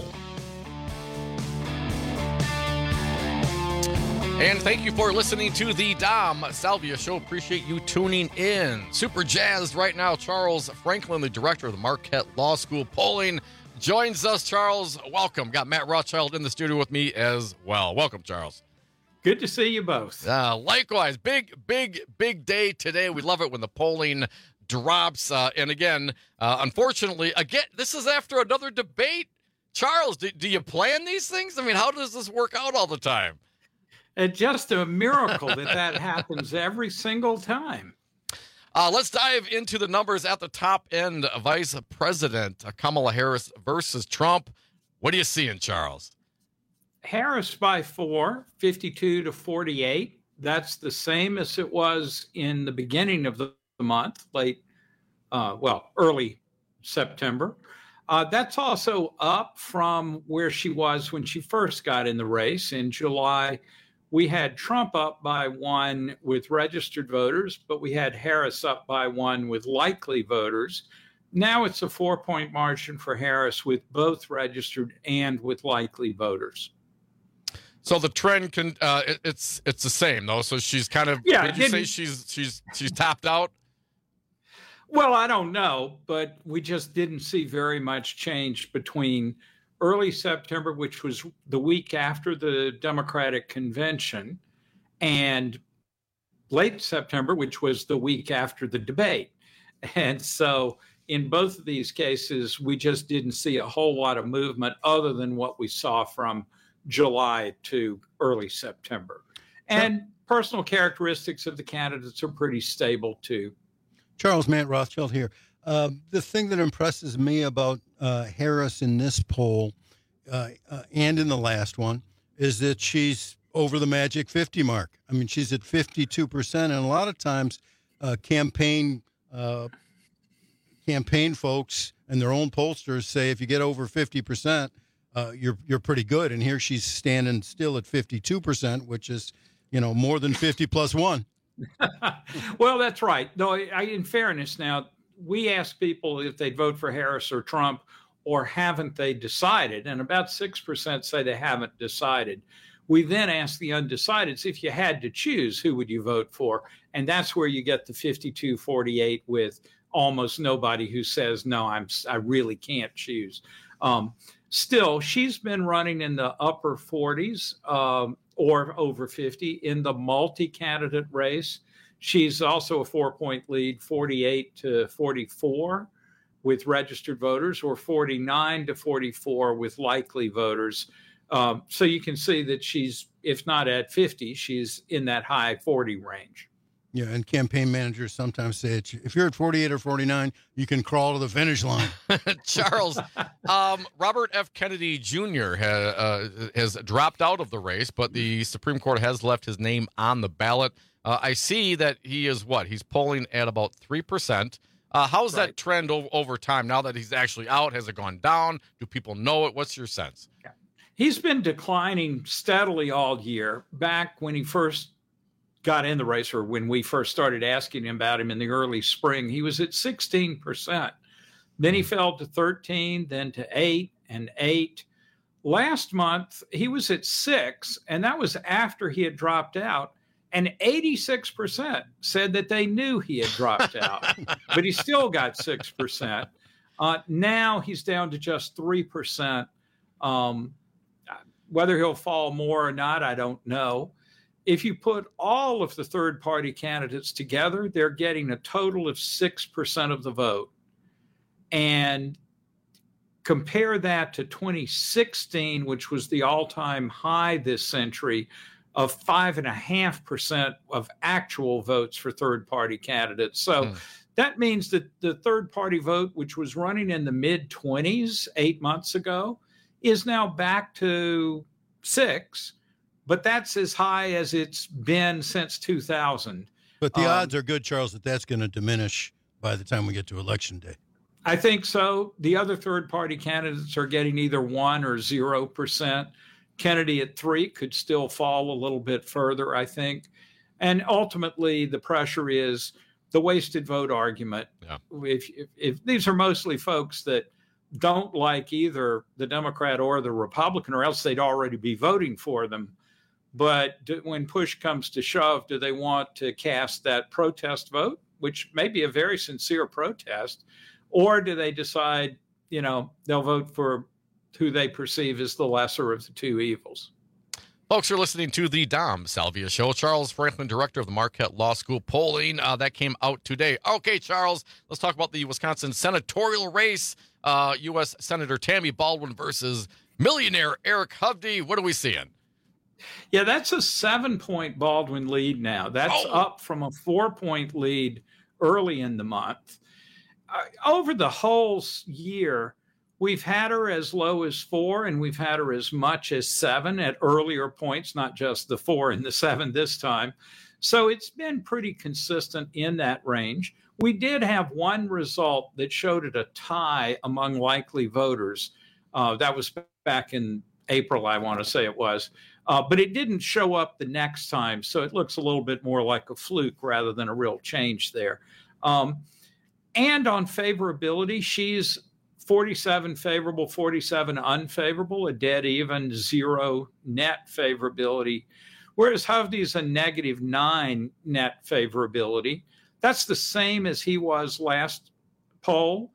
And thank you for listening to the Dom Salvia Show. Appreciate you tuning in. Super jazzed right now. Charles Franklin, the director of the Marquette Law School polling, joins us. Charles, welcome. Got Matt Rothschild in the studio with me as well. Welcome, Charles. Good to see you both. Likewise. Big day today. We love it when the polling drops. And again, unfortunately, this is after another debate. Charles, do you plan these things? I mean, how does this work out all the time? It's just a miracle that happens every single time. Let's dive into the numbers at the top end. Vice President Kamala Harris versus Trump. What are you seeing, Charles? Harris by 4, 52-48. That's the same as it was in the beginning of the month, early September. That's also up from where she was when she first got in the race in July. We had Trump up by 1 with registered voters, but we had Harris up by 1 with likely voters. Now it's a 4-point margin for Harris with both registered and with likely voters. So the trend it's the same though. So she's kind of did you say she's tapped out? Well, I don't know, but we just didn't see very much change between early September, which was the week after the Democratic convention, and late September, which was the week after the debate. And so in both of these cases, we just didn't see a whole lot of movement other than what we saw from July to early September. And personal characteristics of the candidates are pretty stable too. Charles, Matt Rothschild here. The thing that impresses me about Harris in this poll and in the last one is that she's over the magic 50 mark. I mean, she's at 52%. And a lot of times campaign folks and their own pollsters say if you get over 50%, you're pretty good. And here she's standing still at 52%, which is, more than 50 plus 1. Well, that's right. Though, in fairness, now, we asked people if they'd vote for Harris or Trump, or haven't they decided? And about 6% say they haven't decided. We then asked the undecideds, if you had to choose, who would you vote for? And that's where you get the 52-48 with almost nobody who says, no, I really can't choose. Still, she's been running in the upper 40s or over 50 in the multi-candidate race. She's also a 4-point lead, 48-44 with registered voters, or 49-44 with likely voters. So you can see that she's, if not at 50, she's in that high 40 range. Yeah, and campaign managers sometimes say if you're at 48 or 49, you can crawl to the finish line. Charles, Robert F. Kennedy Jr. has dropped out of the race, but the Supreme Court has left his name on the ballot. I see that he is he's polling at about 3%. How's that trend over time now that he's actually out? Has it gone down? Do people know it? What's your sense? Yeah. He's been declining steadily all year. Back when he first got in the race, or when we first started asking him about him in the early spring, he was at 16%. Then he fell to 13, then to 8 and 8. Last month, he was at 6, and that was after he had dropped out. And 86% said that they knew he had dropped out, but he still got 6%. Now he's down to just 3%. Whether he'll fall more or not, I don't know. If you put all of the third-party candidates together, they're getting a total of 6% of the vote. And compare that to 2016, which was the all-time high this century, of 5.5% of actual votes for third-party candidates. So that means that the third-party vote, which was running in the mid-20s 8 months ago, is now back to 6, but that's as high as it's been since 2000. But the odds are good, Charles, that that's going to diminish by the time we get to Election Day. I think so. The other third-party candidates are getting either 1 or 0%. Kennedy at 3 could still fall a little bit further, I think. And ultimately, the pressure is the wasted vote argument. Yeah. If these are mostly folks that don't like either the Democrat or the Republican, or else they'd already be voting for them. But when push comes to shove, do they want to cast that protest vote, which may be a very sincere protest, or do they decide, they'll vote for who they perceive as the lesser of the two evils? Folks, you're listening to the Dom Salvia Show. Charles Franklin, director of the Marquette Law School polling. That came out today. Okay, Charles, let's talk about the Wisconsin senatorial race. U.S. Senator Tammy Baldwin versus millionaire Eric Hovde. What are we seeing? Yeah, that's a 7-point Baldwin lead now. That's up from a 4-point lead early in the month. Over the whole year, we've had her as low as 4, and we've had her as much as 7 at earlier points, not just the 4 and the 7 this time. So it's been pretty consistent in that range. We did have one result that showed it a tie among likely voters. That was back in April, I want to say it was. But it didn't show up the next time, so it looks a little bit more like a fluke rather than a real change there. And on favorability, she's 47 favorable, 47 unfavorable, a dead even 0 net favorability, whereas Hovde's a -9 net favorability. That's the same as he was last poll.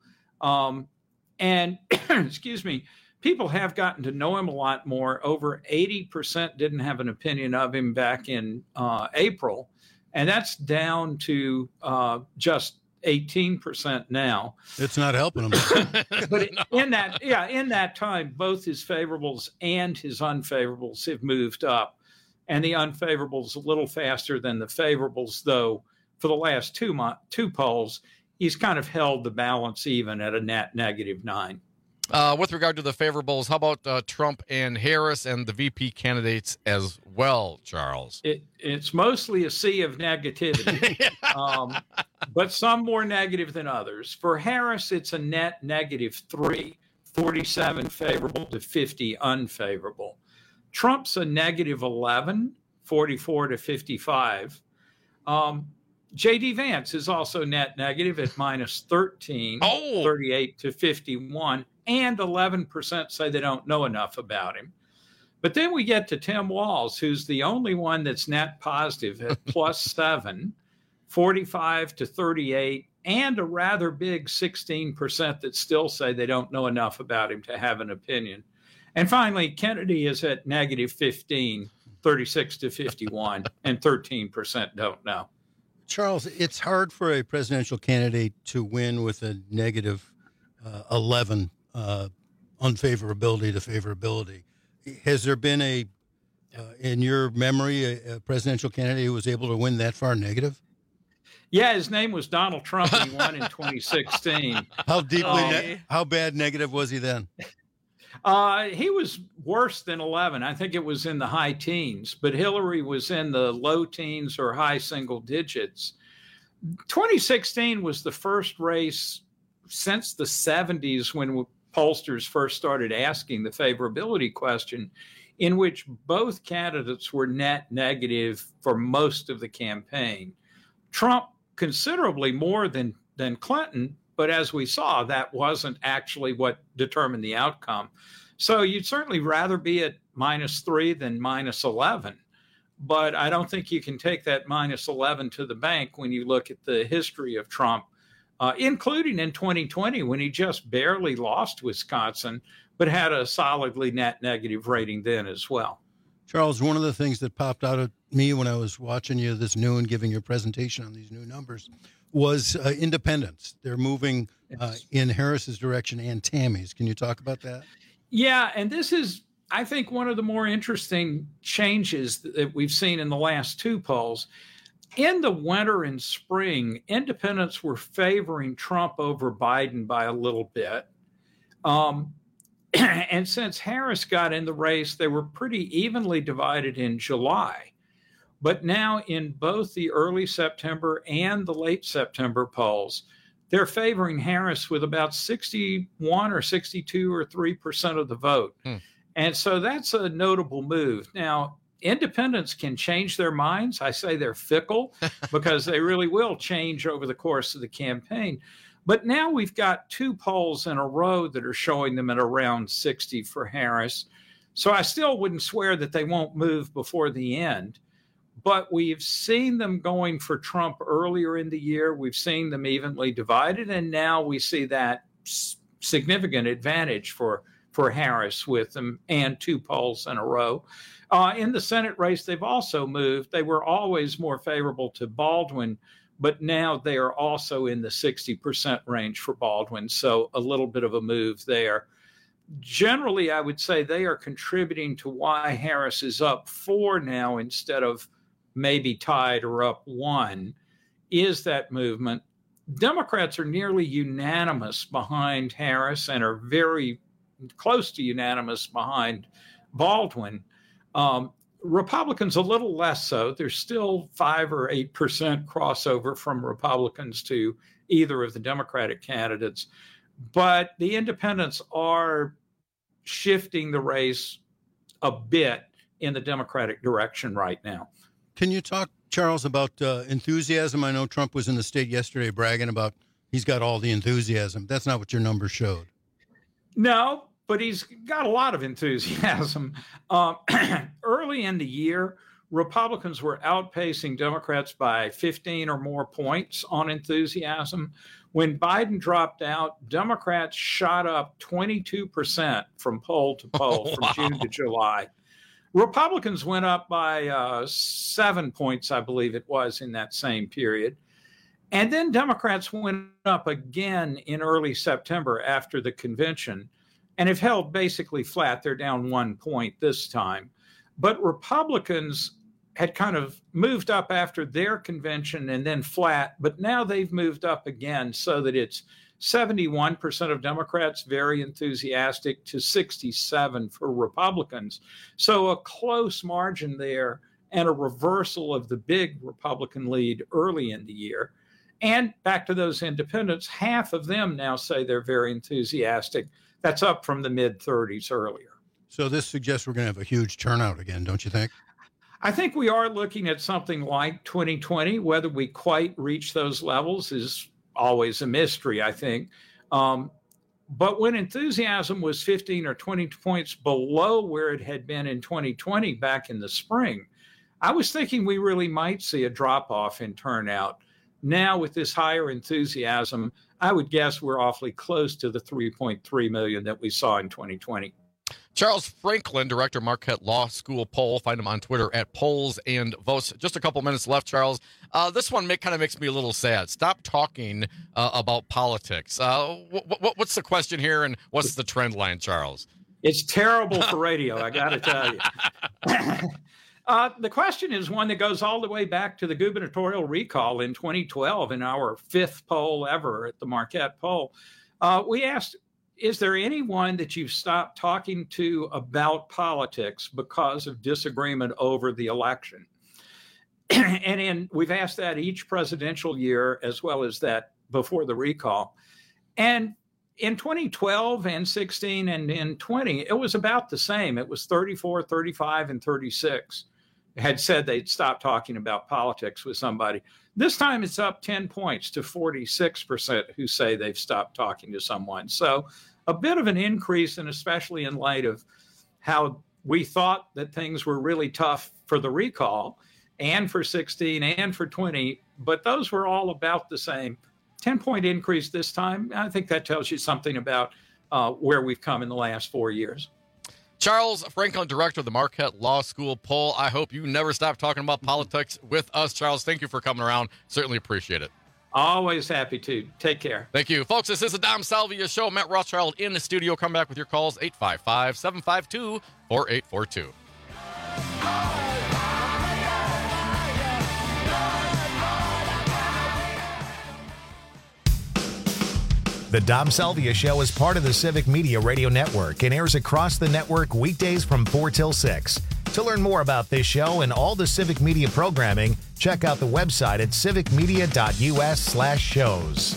And excuse me, people have gotten to know him a lot more. Over 80% didn't have an opinion of him back in April, and that's down to just 18% now. It's not helping him. But in that time, both his favorables and his unfavorables have moved up, and the unfavorables a little faster than the favorables, though. For the last two polls, he's kind of held the balance even at a net -9. With regard to the favorables, how about Trump and Harris and the VP candidates as well, Charles? It's mostly a sea of negativity, but some more negative than others. For Harris, it's a net -3, 47 favorable to 50 unfavorable. Trump's a -11, 44 to 55. J.D. Vance is also net negative at -13, 38 to 51, and 11% say they don't know enough about him. But then we get to Tim Walz, who's the only one that's net positive at +7, 45 to 38, and a rather big 16% that still say they don't know enough about him to have an opinion. And finally, Kennedy is at -15, 36 to 51, and 13% don't know. Charles, it's hard for a presidential candidate to win with a -11 unfavorability to favorability. Has there been in your memory, a presidential candidate who was able to win that far negative? Yeah, his name was Donald Trump, and he won in 2016. How bad negative was he then? He was worse than 11. I think it was in the high teens, but Hillary was in the low teens or high single digits. 2016 was the first race since the 70s when pollsters first started asking the favorability question, in which both candidates were net negative for most of the campaign. Trump considerably more than Clinton, but as we saw, that wasn't actually what determined the outcome. So you'd certainly rather be at -3 than -11. But I don't think you can take that -11 to the bank when you look at the history of Trump, including in 2020 when he just barely lost Wisconsin, but had a solidly net negative rating then as well. Charles, one of the things that popped out at me when I was watching you this noon, giving your presentation on these new numbers, was independents. They're moving in Harris's direction and Tammy's. Can you talk about that? Yeah, and this is I think one of the more interesting changes that we've seen in the last two polls, in the winter and spring, independents were favoring Trump over Biden by a little bit. And since Harris got in the race, they were pretty evenly divided in July. But now in both the early September and the late September polls, they're favoring Harris with about 61 or 62 or 3% of the vote. And so that's a notable move. Now, independents can change their minds. I say they're fickle because they really will change over the course of the campaign. But now we've got two polls in a row that are showing them at around 60 for Harris. So I still wouldn't swear that they won't move before the end. But we've seen them going for Trump earlier in the year. We've seen them evenly divided. And now we see that significant advantage for Harris with them and two polls in a row. In the Senate race, they've also moved. They were always more favorable to Baldwin, but now they are also in the 60% range for Baldwin. So a little bit of a move there. Generally, I would say they are contributing to why Harris is up 4 now instead of maybe tied or up 1, is that movement. Democrats are nearly unanimous behind Harris and are very close to unanimous behind Baldwin. Republicans a little less so. There's still 5 or 8% crossover from Republicans to either of the Democratic candidates. But the independents are shifting the race a bit in the Democratic direction right now. Can you talk, Charles, about enthusiasm? I know Trump was in the state yesterday bragging about he's got all the enthusiasm. That's not what your numbers showed. No, but he's got a lot of enthusiasm. Early in the year, Republicans were outpacing Democrats by 15 or more points on enthusiasm. When Biden dropped out, Democrats shot up 22% from poll to poll from June to July. Republicans went up by 7 points, I believe it was, in that same period. And then Democrats went up again in early September after the convention and have held basically flat. They're down 1 point this time. But Republicans had kind of moved up after their convention and then flat, but now they've moved up again so that it's 71% of Democrats very enthusiastic to 67% for Republicans. So a close margin there and a reversal of the big Republican lead early in the year. And back to those independents, half of them now say they're very enthusiastic. That's up from the mid-30s earlier. So this suggests we're going to have a huge turnout again, don't you think? I think we are looking at something like 2020. Whether we quite reach those levels is always a mystery, I think. But when enthusiasm was 15 or 20 points below where it had been in 2020 back in the spring, I was thinking we really might see a drop-off in turnout. Now, with this higher enthusiasm, I would guess we're awfully close to the 3.3 million that we saw in 2020. Charles Franklin, director, Marquette Law School poll. Find him on Twitter at Polls and Votes. Just a couple minutes left, Charles. This one kind of makes me a little sad. Stop talking about politics. What's the question here, and what's the trend line, Charles? It's terrible for radio, I got to tell you. The question is one that goes all the way back to the gubernatorial recall in 2012 in our 5th poll ever at the Marquette poll. We asked, is there anyone that you've stopped talking to about politics because of disagreement over the election? And we've asked that each presidential year as well as that before the recall. And in 2012 and 16 and in 20, it was about the same. It was 34, 35, and 36 had said they'd stop talking about politics with somebody. This time it's up 10 points to 46% who say they've stopped talking to someone. So a bit of an increase, and especially in light of how we thought that things were really tough for the recall and for 16 and for 20, but those were all about the same. 10-point increase this time. I think that tells you something about where we've come in the last 4 years. Charles Franklin, director of the Marquette Law School poll. I hope you never stop talking about politics with us, Charles. Thank you for coming around. Certainly appreciate it. Always happy to. Take care. Thank you. Folks, this is the Dom Salvia Show. Matt Rothschild in the studio. Come back with your calls, 855-752-4842. The Dom Salvia Show is part of the Civic Media Radio Network and airs across the network weekdays from 4 till 6. To learn more about this show and all the Civic Media programming, check out the website at civicmedia.us/shows.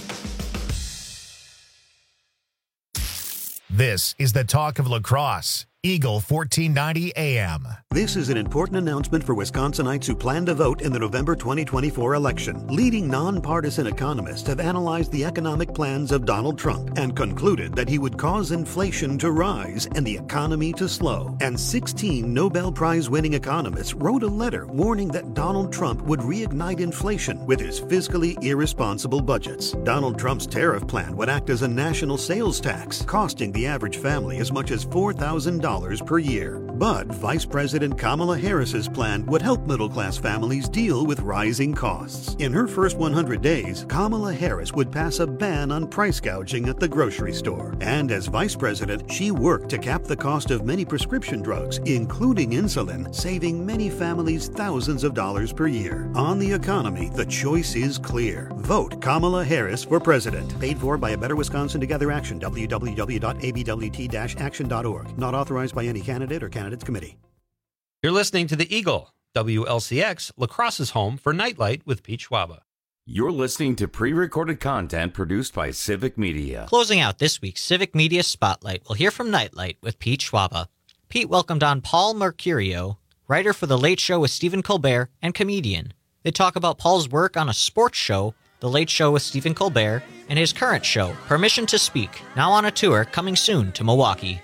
This is the talk of La Crosse. Eagle 1490 AM. This is an important announcement for Wisconsinites who plan to vote in the November 2024 election. Leading nonpartisan economists have analyzed the economic plans of Donald Trump and concluded that he would cause inflation to rise and the economy to slow. And 16 Nobel Prize-winning economists wrote a letter warning that Donald Trump would reignite inflation with his fiscally irresponsible budgets. Donald Trump's tariff plan would act as a national sales tax, costing the average family as much as $4,000 per year. But Vice President Kamala Harris's plan would help middle-class families deal with rising costs. In her first 100 days, Kamala Harris would pass a ban on price gouging at the grocery store. And as Vice President, she worked to cap the cost of many prescription drugs, including insulin, saving many families thousands of dollars per year. On the economy, the choice is clear. Vote Kamala Harris for president. Paid for by A Better Wisconsin Together Action, www.abwt-action.org. Not authorized by any candidate or candidates committee. You're listening to the Eagle, WLCX, La Crosse's home for Nightlight with Pete Schwaba. You're listening to pre-recorded content produced by Civic Media. Closing out this week's Civic Media Spotlight, we'll hear from Nightlight with Pete Schwaba. Pete welcomed on Paul Mercurio, writer for The Late Show with Stephen Colbert and comedian. They talk about Paul's work on a sports show, The Late Show with Stephen Colbert, and his current show, Permission to Speak, now on a tour coming soon to Milwaukee.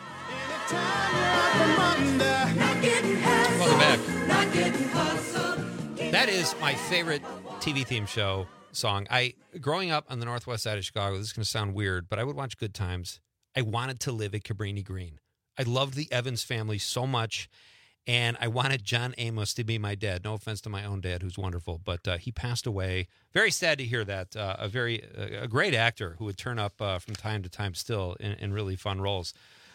Welcome back. That is my favorite TV theme show song. Growing up on the northwest side of Chicago, this is going to sound weird, but I would watch Good Times. I wanted to live at Cabrini Green. I loved the Evans family so much, and I wanted John Amos to be my dad. No offense to my own dad, who's wonderful, but he passed away. Very sad to hear that. A great actor who would turn up from time to time still in really fun roles.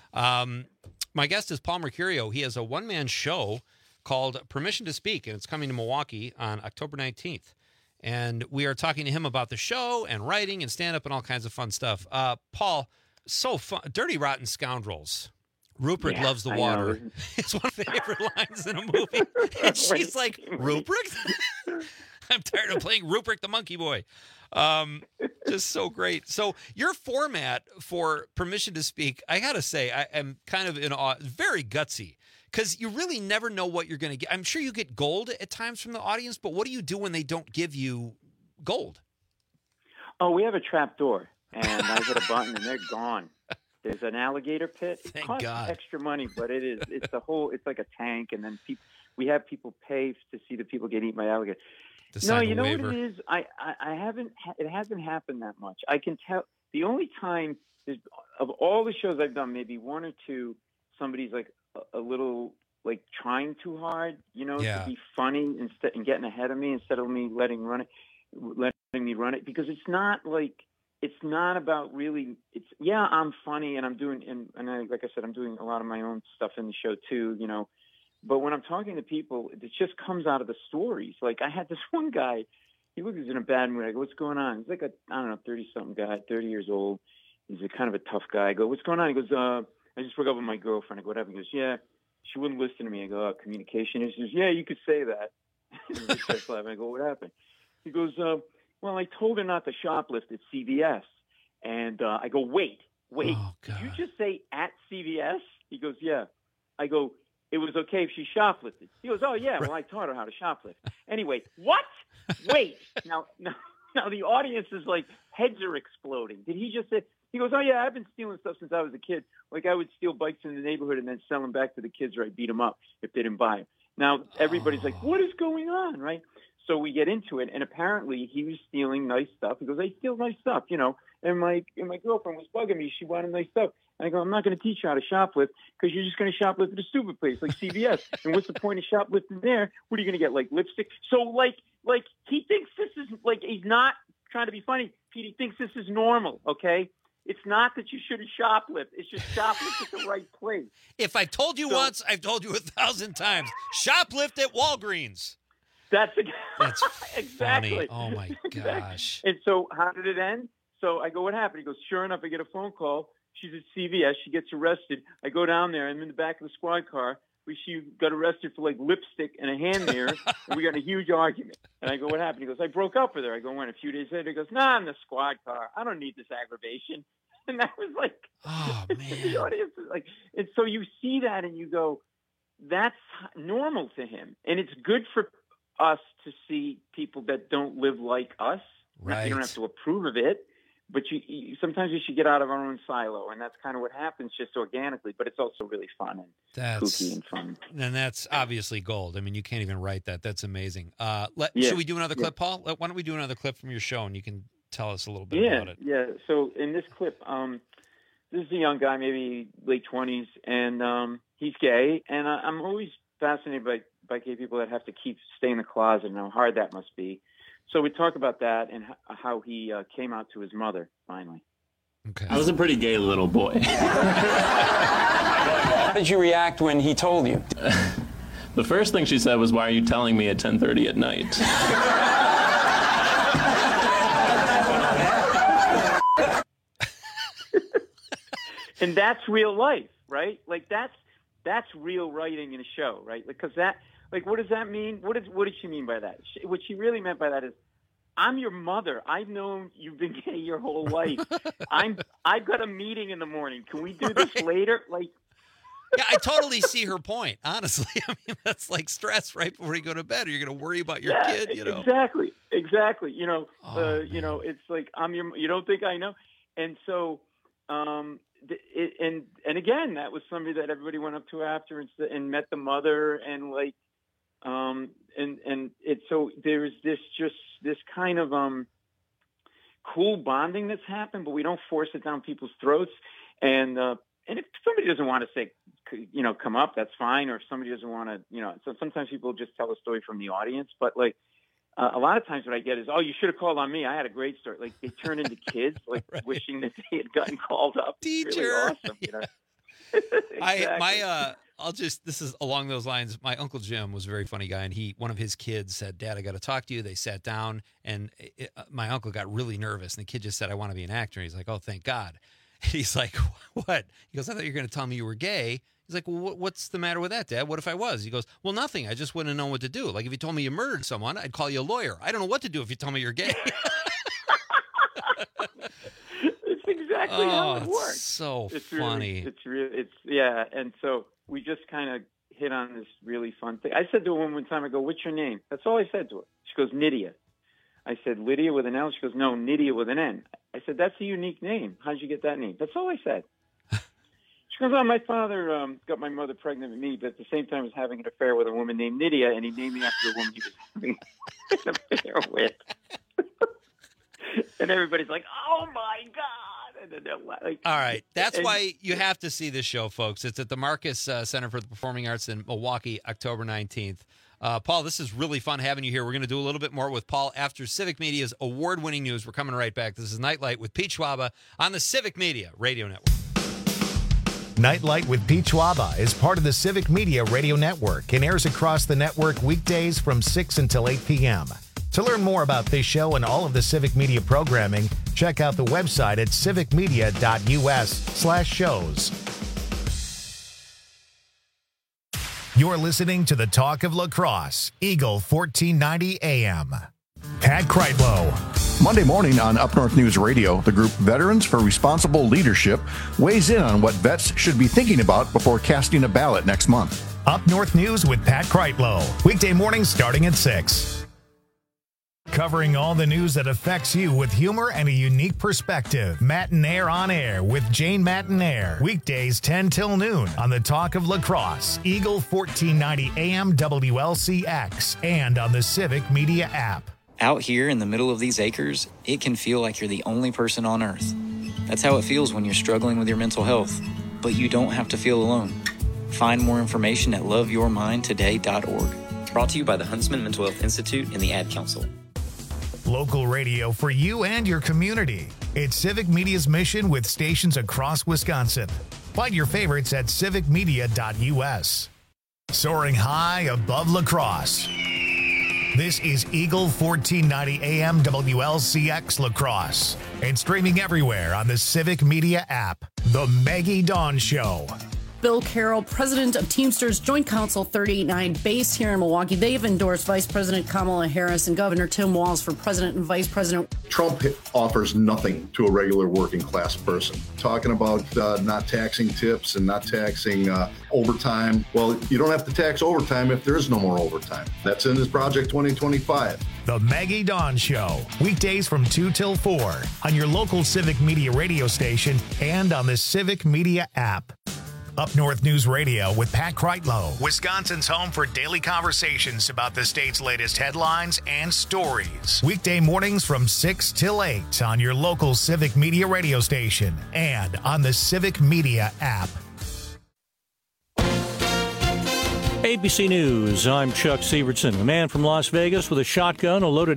My guest is Paul Mercurio. He has a one-man show called Permission to Speak, and it's coming to Milwaukee on October 19th. And we are talking to him about the show and writing and stand-up and all kinds of fun stuff. Paul, so fun. Dirty Rotten Scoundrels. Rupert loves the water. It's one of my favorite lines in a movie. And she's like, Rupert? I'm tired of playing Rupert the Monkey Boy. Just so great. So your format for Permission to Speak, I got to say, I am kind of in awe, very gutsy, because you really never know what you're going to get. I'm sure you get gold at times from the audience, but what do you do when they don't give you gold? Oh, we have a trap door, and I hit a button, and they're gone. There's an alligator pit. It costs extra money, but it's like a tank, and then we have people pay to see the people get eaten by alligators. No, you know what it is? It hasn't happened that much. I can tell the only time of all the shows I've done, maybe one or two, somebody's like a little like trying too hard, to be funny and getting ahead of me instead of me letting me run it, because it's not about really. I'm funny and I'm doing like I said, I'm doing a lot of my own stuff in the show too, But when I'm talking to people, it just comes out of the stories. Like I had this one guy, he was in a bad mood. I go, what's going on? He's like 30-something guy, 30 years old. He's a kind of a tough guy. I go, what's going on? He goes, I just broke up with my girlfriend. I go, whatever. He goes, yeah, she wouldn't listen to me. I go, communication issues. Yeah, you could say that. He starts laughing. I go, what happened? He goes, well, I told her not to shoplift at CVS. And I go, wait. Did you just say at CVS? He goes, yeah. I go, it was okay if she shoplifted. He goes, oh, yeah, well, I taught her how to shoplift. Anyway, what? Wait. Now the audience is like, heads are exploding. Did he just say? He goes, oh, yeah, I've been stealing stuff since I was a kid. Like I would steal bikes in the neighborhood and then sell them back to the kids, or I'd beat them up if they didn't buy them. Now everybody's like, what is going on, right? So we get into it, and apparently he was stealing nice stuff. He goes, I steal nice stuff, and my girlfriend was bugging me. She wanted nice stuff. And I go, I'm not going to teach you how to shoplift, because you're just going to shoplift at a stupid place like CVS. And what's the point of shoplifting there? What are you going to get, like lipstick? So like he thinks this is like, he's not trying to be funny. Petey thinks this is normal, okay? It's not that you shouldn't shoplift. It's just shoplift at the right place. If I've told you once, I've told you 1,000 times. Shoplift at Walgreens. That's funny. exactly. Oh, my gosh. And so how did it end? So I go, what happened? He goes, sure enough, I get a phone call. She's at CVS. She gets arrested. I go down there. I'm in the back of the squad car. She got arrested for like lipstick and a hand mirror, and we got in a huge argument. And I go, what happened? He goes, I broke up with her. I go, when? A few days later, he goes, nah, I'm in the squad car. I don't need this aggravation. And that was like, oh, man. The audience is like, and so you see that and you go, that's normal to him. And it's good for us to see people that don't live like us. Right. You don't have to approve of it. But you sometimes you should get out of our own silo, and that's kind of what happens just organically. But it's also really fun and kooky and fun. And that's obviously gold. I mean, you can't even write that. That's amazing. Should we do another clip, Paul? Why don't we do another clip from your show, and you can tell us a little bit about it. Yeah. So in this clip, this is a young guy, maybe late 20s, and he's gay. And I'm always fascinated by gay people that have to stay in the closet and how hard that must be. So we talk about that and how he came out to his mother, finally. Okay. I was a pretty gay little boy. How did you react when he told you? The first thing she said was, why are you telling me at 10:30 at night? And that's real life, right? Like that's real writing in a show, right? Because that, like, what does that mean? What did she mean by that? What she really meant by that is, I'm your mother. I've known you've been gay your whole life. I've got a meeting in the morning. Can we do this later? Like, yeah, I totally see her point. Honestly, I mean, that's like stress right before you go to bed. Or you're going to worry about your kid. You know, exactly. You know, it's like you don't think I know, and so, and again, that was somebody that everybody went up to after and met the mother and like. And it's so there's this kind of cool bonding that's happened, but we don't force it down people's throats. And if somebody doesn't want to say, come up, that's fine. Or if somebody doesn't want to, so sometimes people just tell a story from the audience. But like a lot of times what I get is, oh, you should have called on me. I had a great story. Like they turn into kids, like right. Wishing that they had gotten called up. Teacher. It's really awesome. Exactly. This is along those lines. My Uncle Jim was a very funny guy, and one of his kids said, Dad, I got to talk to you. They sat down, and my uncle got really nervous, and the kid just said, I want to be an actor. And he's like, oh, thank God. And he's like, what? He goes, I thought you were going to tell me you were gay. He's like, well, what's the matter with that, Dad? What if I was? He goes, well, nothing. I just wouldn't know what to do. Like if you told me you murdered someone, I'd call you a lawyer. I don't know what to do if you tell me you're gay. Exactly how it works. It's funny. Yeah. And so we just kind of hit on this really fun thing. I said to a woman one time, I go, what's your name? That's all I said to her. She goes, Nydia. I said, Lydia with an L? She goes, no, Nydia with an N. I said, that's a unique name. How'd you get that name? That's all I said. She goes, oh, my father got my mother pregnant with me, but at the same time was having an affair with a woman named Nydia, and he named me after the woman he was having an affair with. And everybody's like, oh, my God. And then they're like, all right. That's why you have to see this show, folks. It's at the Marcus Center for the Performing Arts in Milwaukee, October 19th. Paul, this is really fun having you here. We're going to do a little bit more with Paul after Civic Media's award-winning news. We're coming right back. This is Nightlight with Pete Schwaba on the Civic Media Radio Network. Nightlight with Pete Schwaba is part of the Civic Media Radio Network and airs across the network weekdays from 6 until 8 p.m. To learn more about this show and all of the Civic Media programming, check out the website at civicmedia.us/shows. You're listening to the Talk of Lacrosse, Eagle 1490 AM. Pat Kreitlow. Monday morning on Up North News Radio, the group Veterans for Responsible Leadership weighs in on what vets should be thinking about before casting a ballot next month. Up North News with Pat Kreitlow. Weekday mornings starting at 6. Covering all the news that affects you with humor and a unique perspective. Matinaire on Air with Jane Matinaire. Weekdays 10 till noon on the Talk of Lacrosse, Eagle 1490 AM WLCX, and on the Civic Media app. Out here in the middle of these acres, it can feel like you're the only person on Earth. That's how it feels when you're struggling with your mental health. But you don't have to feel alone. Find more information at loveyourmindtoday.org. Brought to you by the Huntsman Mental Health Institute and the Ad Council. Local radio for you and your community. It's Civic Media's mission with stations across Wisconsin. Find your favorites at civicmedia.us. Soaring high above La Crosse. This is Eagle 1490 AM WLCX La Crosse and streaming everywhere on the Civic Media app. The Maggie Dawn Show. Bill Carroll, president of Teamsters Joint Council 389, based here in Milwaukee. They've endorsed Vice President Kamala Harris and Governor Tim Walz for president and vice president. Trump offers nothing to a regular working class person. Talking about not taxing tips and not taxing overtime. Well, you don't have to tax overtime if there is no more overtime. That's in his Project 2025. The Maggie Dawn Show. Weekdays from 2 till 4 on your local Civic Media radio station and on the Civic Media app. Up North News Radio with Pat Kreitlow, Wisconsin's home for daily conversations about the state's latest headlines and stories. Weekday mornings from 6 till 8 on your local Civic Media radio station and on the Civic Media app. ABC News, I'm Chuck Severson. A man from Las Vegas with a shotgun, a loaded